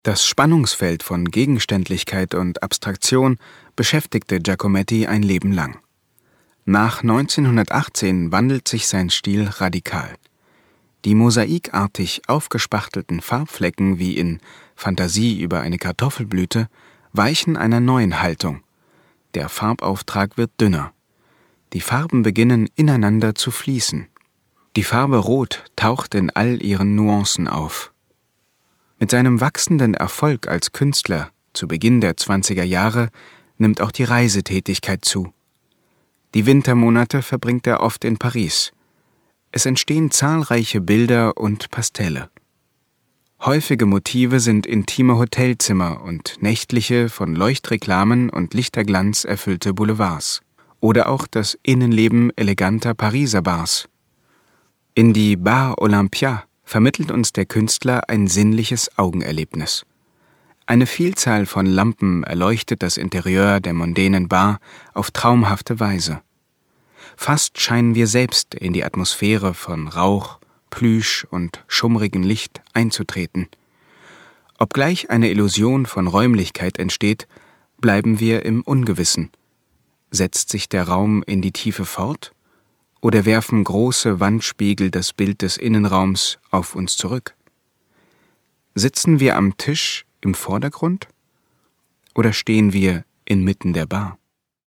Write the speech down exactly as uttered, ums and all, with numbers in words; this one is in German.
Das Spannungsfeld von Gegenständlichkeit und Abstraktion beschäftigte Giacometti ein Leben lang. Nach neunzehnhundertachtzehn wandelt sich sein Stil radikal. Die mosaikartig aufgespachtelten Farbflecken wie in »Fantasie über eine Kartoffelblüte« weichen einer neuen Haltung. Der Farbauftrag wird dünner. Die Farben beginnen ineinander zu fließen. Die Farbe Rot taucht in all ihren Nuancen auf. Mit seinem wachsenden Erfolg als Künstler zu Beginn der zwanziger Jahre nimmt auch die Reisetätigkeit zu. Die Wintermonate verbringt er oft in Paris. Es entstehen zahlreiche Bilder und Pastelle. Häufige Motive sind intime Hotelzimmer und nächtliche, von Leuchtreklamen und Lichterglanz erfüllte Boulevards. Oder auch das Innenleben eleganter Pariser Bars. In die Bar Olympia vermittelt uns der Künstler ein sinnliches Augenerlebnis. Eine Vielzahl von Lampen erleuchtet das Interieur der mondänen Bar auf traumhafte Weise. Fast scheinen wir selbst in die Atmosphäre von Rauch, Plüsch und schummrigem Licht einzutreten. Obgleich eine Illusion von Räumlichkeit entsteht, bleiben wir im Ungewissen. Setzt sich der Raum in die Tiefe fort? Oder werfen große Wandspiegel das Bild des Innenraums auf uns zurück? Sitzen wir am Tisch im Vordergrund? Oder stehen wir inmitten der Bar?